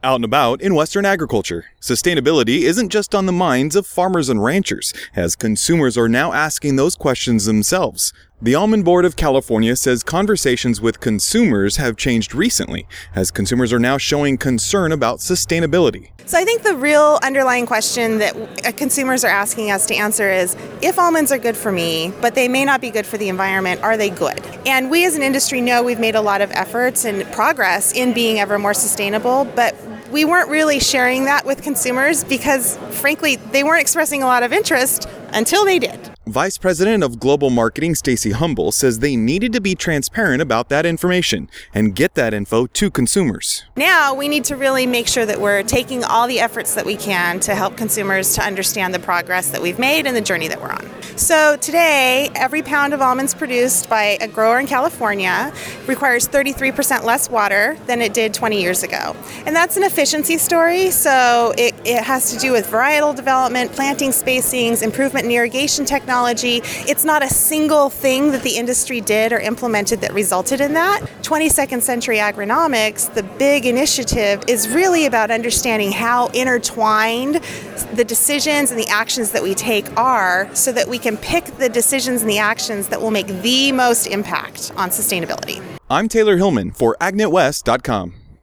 Out and about in Western agriculture, sustainability isn't just on the minds of farmers and ranchers, as consumers are now asking those questions themselves. The Almond Board of California says conversations with consumers have changed recently, as consumers are now showing concern about sustainability. So I think the real underlying question that consumers are asking us to answer is, if almonds are good for me, but they may not be good for the environment, are they good? And we as an industry know we've made a lot of efforts and progress in being ever more sustainable, but we weren't really sharing that with consumers because, frankly, they weren't expressing a lot of interest until they did. Vice President of Global Marketing Stacy Humble says they needed to be transparent about that information and get that info to consumers. Now we need to really make sure that we're taking all the efforts that we can to help consumers to understand the progress that we've made and the journey that we're on. So today, every pound of almonds produced by a grower in California requires 33% less water than it did 20 years ago. And that's an efficiency story, so it has to do with varietal development, planting spacings, improvement in irrigation technology. It's not a single thing that the industry did or implemented that resulted in that. 22nd Century Agronomics, the big initiative, is really about understanding how intertwined the decisions and the actions that we take are so that we can pick the decisions and the actions that will make the most impact on sustainability. I'm Taylor Hillman for AgNetWest.com.